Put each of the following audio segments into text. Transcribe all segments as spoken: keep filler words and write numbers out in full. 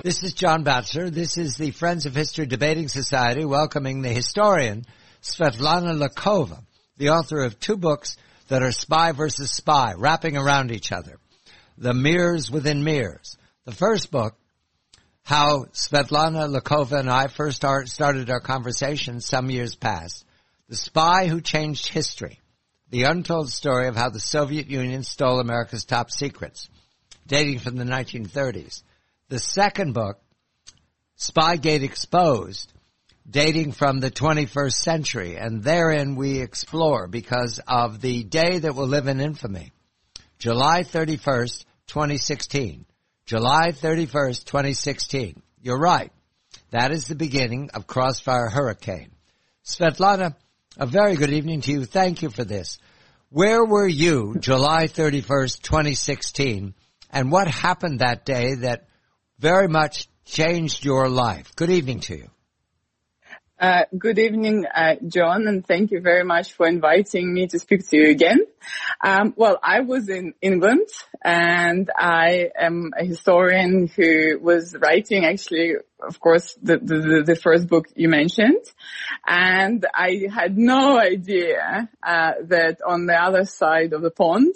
This is John Batchelor. This is the Friends of History Debating Society welcoming the historian Svetlana Lakova, the author of two books that are spy versus spy, wrapping around each other. The Mirrors Within Mirrors. The first book, how Svetlana Lakova and I first start, started our conversation some years past. The Spy Who Changed History. The untold story of how the Soviet Union stole America's top secrets, dating from the nineteen thirties. The second book, Spygate Exposed, dating from the twenty-first century, and therein we explore, because of the day that will live in infamy, July thirty-first, twenty sixteen. July thirty-first, twenty sixteen. You're right. That is the beginning of Crossfire Hurricane. Svetlana, a very good evening to you. Thank you for this. Where were you July thirty-first, twenty sixteen, and what happened that day that very much changed your life? Good evening to you. Uh, good evening, uh, John, and thank you very much for inviting me to speak to you again. Um, well, I was in England, and I am a historian who was writing, actually, of course, the, the, the first book you mentioned, and I had no idea uh, that on the other side of the pond,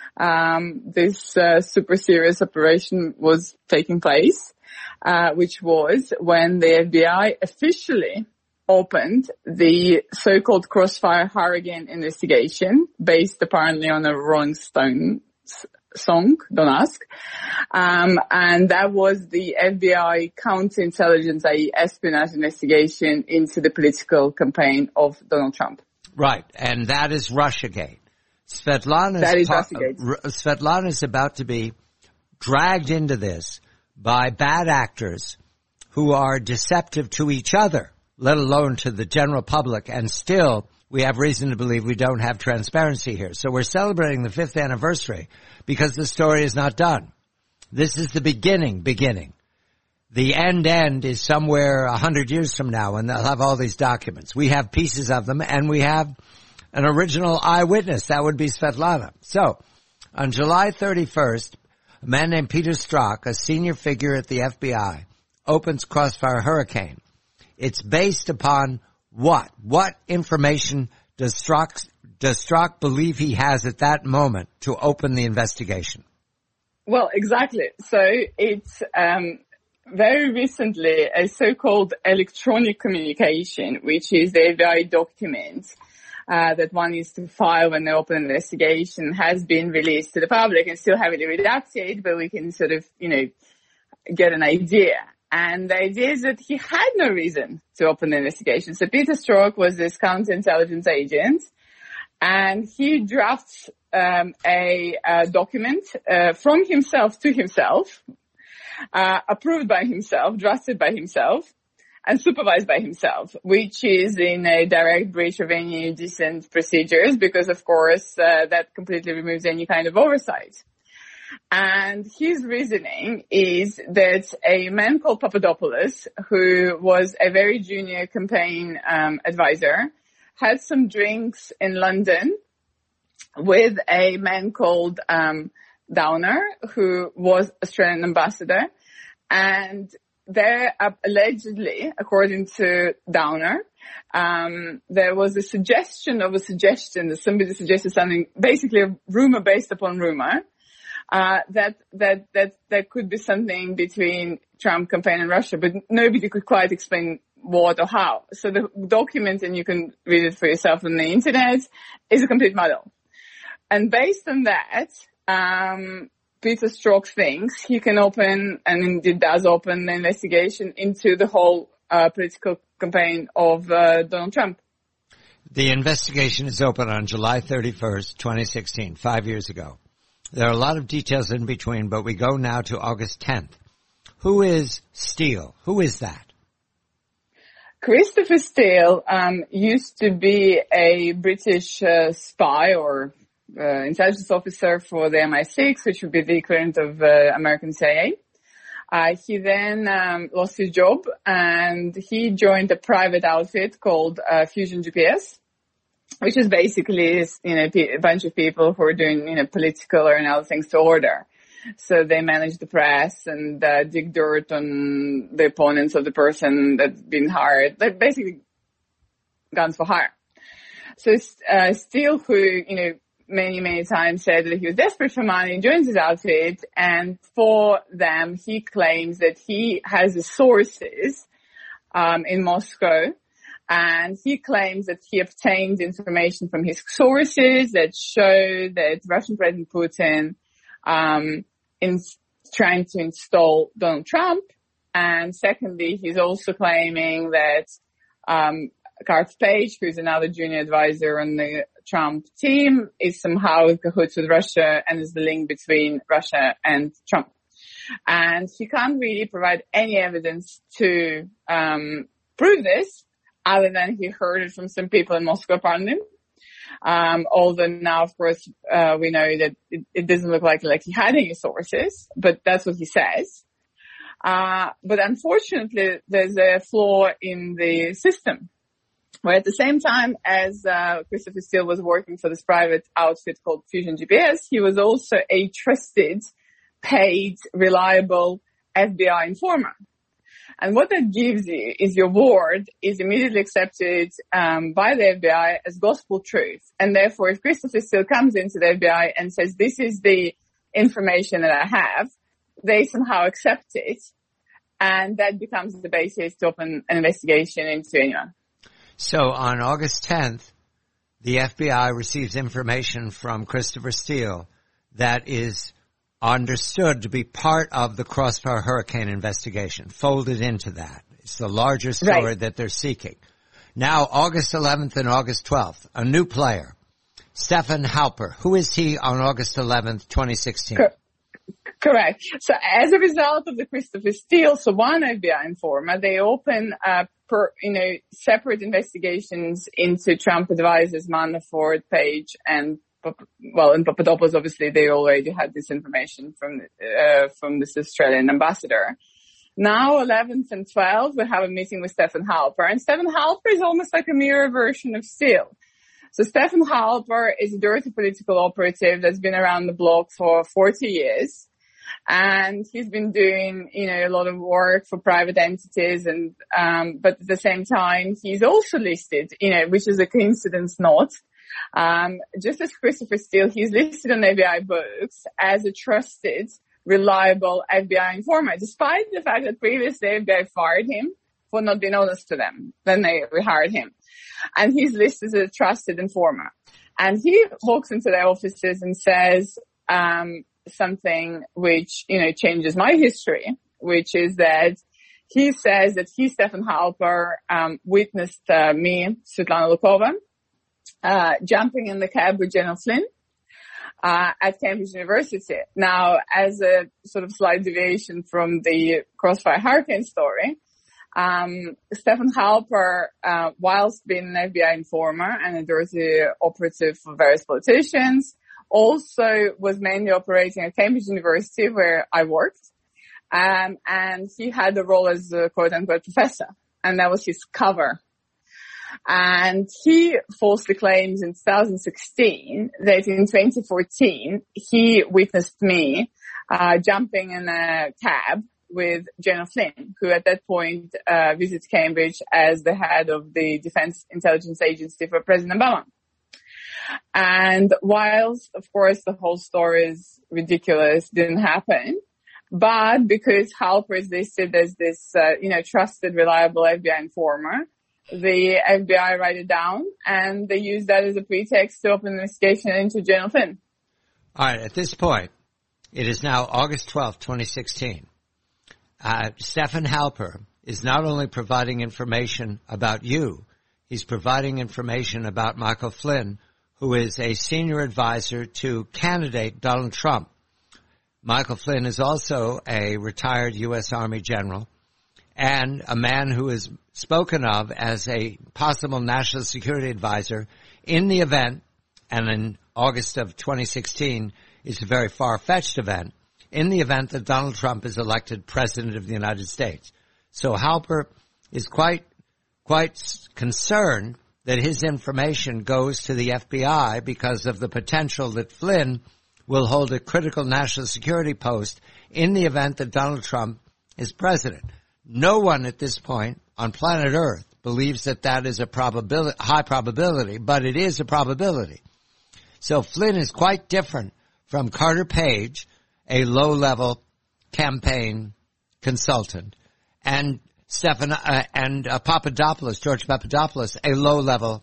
um, this uh, super serious operation was taking place, uh, which was when the F B I officially opened the so-called Crossfire Hurricane investigation, based apparently on a Rolling Stones song, Don't Ask. Um, and that was the F B I counterintelligence, that is espionage investigation into the political campaign of Donald Trump. Right, and that is Russiagate. Svetlana's that is pa- Russiagate. R- Svetlana is about to be dragged into this by bad actors who are deceptive to each other, let alone to the general public, and still we have reason to believe we don't have transparency here. So we're celebrating the fifth anniversary because the story is not done. This is the beginning, beginning. The end end is somewhere a hundred years from now, and they'll have all these documents. We have pieces of them, and we have an original eyewitness. That would be Svetlana. So on July thirty-first, a man named Peter Strzok, a senior figure at the F B I, opens Crossfire Hurricane. It's based upon what? What information does Strzok, does Strzok believe he has at that moment to open the investigation? Well, exactly. So it's um, very recently a so-called electronic communication, which is the F B I document uh, that one needs to file when they open an investigation, has been released to the public and still heavily redacted, but we can sort of, you know, get an idea. And the idea is that he had no reason to open the investigation. So Peter Strzok was this counterintelligence agent, and he drafts um, a, a document uh, from himself to himself, uh, approved by himself, drafted by himself, and supervised by himself, which is in a direct breach of any decent procedures, because, of course, uh, that completely removes any kind of oversight. And his reasoning is that a man called Papadopoulos, who was a very junior campaign um, advisor, had some drinks in London with a man called um, Downer, who was Australian ambassador. And there, uh, allegedly, according to Downer, um, there was a suggestion of a suggestion that somebody suggested something, basically a rumor based upon rumor, Uh, that, that, that, that could be something between Trump campaign and Russia, but nobody could quite explain what or how. So the document, and you can read it for yourself on the internet, is a complete muddle. And based on that, um, Peter Strzok thinks he can open, and indeed does open, the investigation into the whole, uh, political campaign of, uh, Donald Trump. The investigation is open on July thirty-first, twenty sixteen, five years ago. There are a lot of details in between, but we go now to August tenth. Who is Steele? Who is that? Christopher Steele um, used to be a British uh, spy or uh, intelligence officer for the M I six, which would be the equivalent of uh, American C I A. Uh, he then um, lost his job, and he joined a private outfit called uh, Fusion G P S, which is basically, you know, a bunch of people who are doing, you know, political or other things to order. So they manage the press and uh, dig dirt on the opponents of the person that's been hired. They're basically guns for hire. So uh, Steele, who, you know, many, many times said that he was desperate for money, joins his outfit, and for them, he claims that he has the sources um, in Moscow, and he claims that he obtained information from his sources that show that Russian President Putin um in trying to install Donald Trump. And secondly, he's also claiming that um Garth Page, who's another junior advisor on the Trump team, is somehow in cahoots with Russia and is the link between Russia and Trump. And he can't really provide any evidence to um prove this, other than he heard it from some people in Moscow, apparently. Um, although now, of course, uh, we know that it, it doesn't look like, like he had any sources, but that's what he says. Uh, but unfortunately, there's a flaw in the system, where at the same time as, uh, Christopher Steele was working for this private outfit called Fusion G P S, he was also a trusted, paid, reliable F B I informer. And what that gives you is your word is immediately accepted um, by the F B I as gospel truth. And therefore, if Christopher Steele comes into the F B I and says, this is the information that I have, they somehow accept it. And that becomes the basis to open an investigation into anyone. So on August tenth, the F B I receives information from Christopher Steele that is understood to be part of the Crossfire Hurricane investigation, folded into that. It's the larger story right. that they're seeking. Now, August eleventh and August twelfth, a new player, Stefan Halper. Who is he on August eleventh, twenty sixteen? Cor- correct. So as a result of the Christopher Steele, so one F B I informer, they open, uh, per, you know, separate investigations into Trump advisors Manafort, Page, and well, in Papadopoulos, obviously, they already had this information from uh, from this Australian ambassador. Now, eleventh and twelfth, we have a meeting with Stefan Halper. And Stefan Halper is almost like a mirror version of Steele. So Stefan Halper is a dirty political operative that's been around the block for forty years. And he's been doing, you know, a lot of work for private entities. And um but at the same time, he's also listed, you know, which is a coincidence not. Um, just as Christopher Steele, he's listed on F B I books as a trusted, reliable F B I informer, despite the fact that previously F B I fired him for not being honest to them. Then they rehired him. And he's listed as a trusted informer. And he walks into their offices and says, um, something which, you know, changes my history, which is that he says that he, Stefan Halper, um, witnessed, uh, me, Svetlana Lukova, Uh, jumping in the cab with General Flynn, uh, at Cambridge University. Now, as a sort of slight deviation from the Crossfire Hurricane story, um, Stefan Halper, uh, whilst being an F B I informer and a dirty operative for various politicians, also was mainly operating at Cambridge University, where I worked. Um, and he had a role as a quote-unquote professor, and that was his cover. And he falsely claims in two thousand sixteen that in twenty fourteen he witnessed me uh jumping in a cab with General Flynn, who at that point uh visited Cambridge as the head of the Defense Intelligence Agency for President Obama. And whilst, of course, the whole story is ridiculous, didn't happen, but because Halper is listed as this, uh, you know, trusted, reliable F B I informer, the F B I write it down, and they use that as a pretext to open an investigation into General Flynn. All right. At this point, it is now August twelfth, twenty sixteen. Uh, Stefan Halper is not only providing information about you, he's providing information about Michael Flynn, who is a senior advisor to candidate Donald Trump. Michael Flynn is also a retired U S Army general and a man who is spoken of as a possible national security advisor in the event, and in August of twenty sixteen is a very far-fetched event, in the event that Donald Trump is elected president of the United States. So Halper is quite, quite concerned that his information goes to the F B I because of the potential that Flynn will hold a critical national security post in the event that Donald Trump is president. No one at this point on planet Earth believes that that is a probability, high probability, but it is a probability. So Flynn is quite different from Carter Page, a low-level campaign consultant, and Stephan uh, and uh, Papadopoulos, George Papadopoulos, a low-level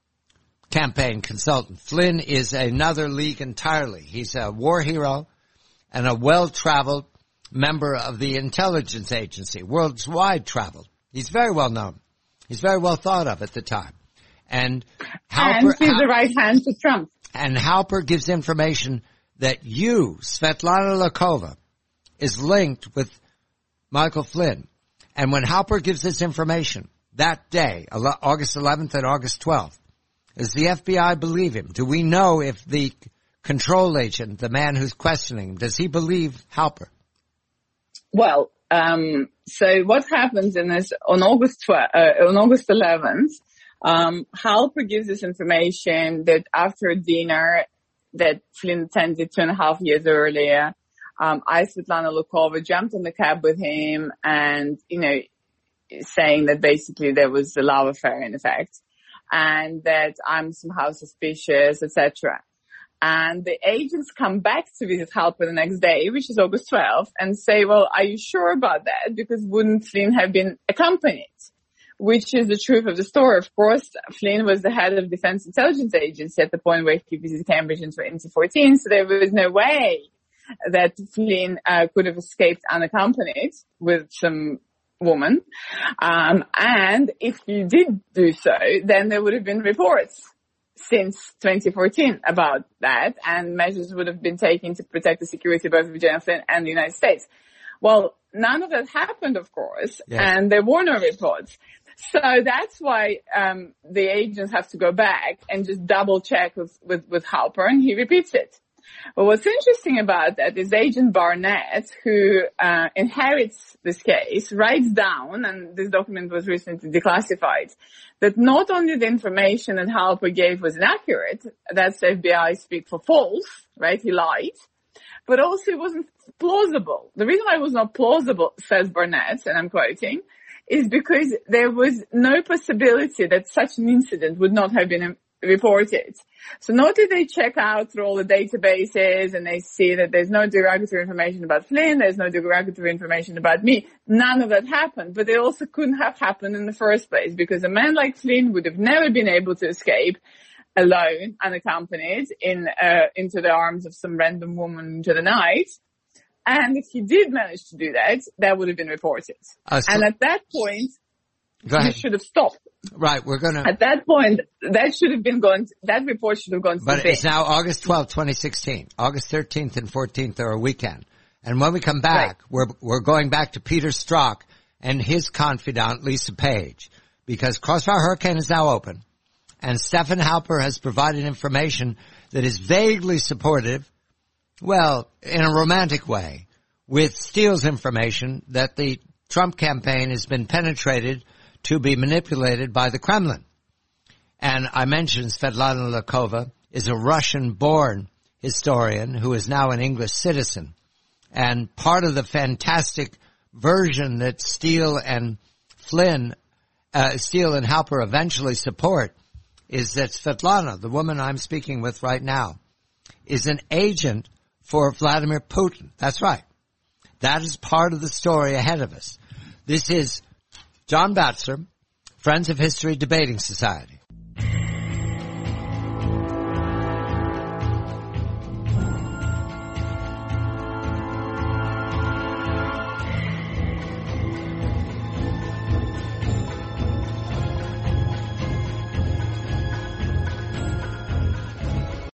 campaign consultant. Flynn is another league entirely. He's a war hero and a well-traveled member of the intelligence agency, worldwide traveled. He's very well known. He's very well thought of at the time. And Halper, and he's the right hand to Trump. And Halper gives information that you, Svetlana Lakova, is linked with Michael Flynn. And when Halper gives this information that day, August eleventh and August twelfth, does the F B I believe him? Do we know if the control agent, the man who's questioning him, does he believe Halper? Well, um, so what happens in this on August twelfth, uh, on August eleventh, um, Halper gives this information that after dinner that Flynn attended two and a half years earlier, um, I, Svetlana Lakova, jumped in the cab with him and, you know, saying that basically there was a love affair in effect and that I'm somehow suspicious, et cetera. And the agents come back to visit Halper the next day, which is August twelfth, and say, well, are you sure about that? Because wouldn't Flynn have been accompanied? Which is the truth of the story. Of course, Flynn was the head of Defense Intelligence Agency at the point where he visited Cambridge in twenty fourteen, so there was no way that Flynn uh, could have escaped unaccompanied with some woman. Um, and if he did do so, then there would have been reports since twenty fourteen about that, and measures would have been taken to protect the security of both Virginia Flynn and the United States. Well, none of that happened, of course, yes. And there were no reports. So that's why um the agents have to go back and just double check with, with, with Halper, and he repeats it. But what's interesting about that is Agent Barnett, who uh inherits this case, writes down, and this document was recently declassified, that not only the information that Halper gave was inaccurate, that's the F B I speak for false, right? He lied. But also it wasn't plausible. The reason why it was not plausible, says Barnett, and I'm quoting, is because there was no possibility that such an incident would not have been reported. So not did they check out through all the databases and they see that there's no derogatory information about Flynn, there's no derogatory information about me. None of that happened, but it also couldn't have happened in the first place because a man like Flynn would have never been able to escape alone, unaccompanied, in uh, into the arms of some random woman into the night. And if he did manage to do that, that would have been reported. Uh, so and at that point, you should have stopped. Right, we're going to... At that point, that should have been going, to, that report should have gone to But the it's now August twelfth, twenty sixteen. August thirteenth and fourteenth are a weekend. And when we come back, right. we're we're going back to Peter Strzok and his confidant, Lisa Page. Because Crossfire Hurricane is now open. And Stephan Halper has provided information that is vaguely supportive, well, in a romantic way, with Steele's information that the Trump campaign has been penetrated to be manipulated by the Kremlin. And I mentioned Svetlana Lakova is a Russian-born historian who is now an English citizen. And part of the fantastic version that Steele and Flynn, uh, Steele and Halper eventually support is that Svetlana, the woman I'm speaking with right now, is an agent for Vladimir Putin. That's right. That is part of the story ahead of us. This is John Batzer, Friends of History Debating Society.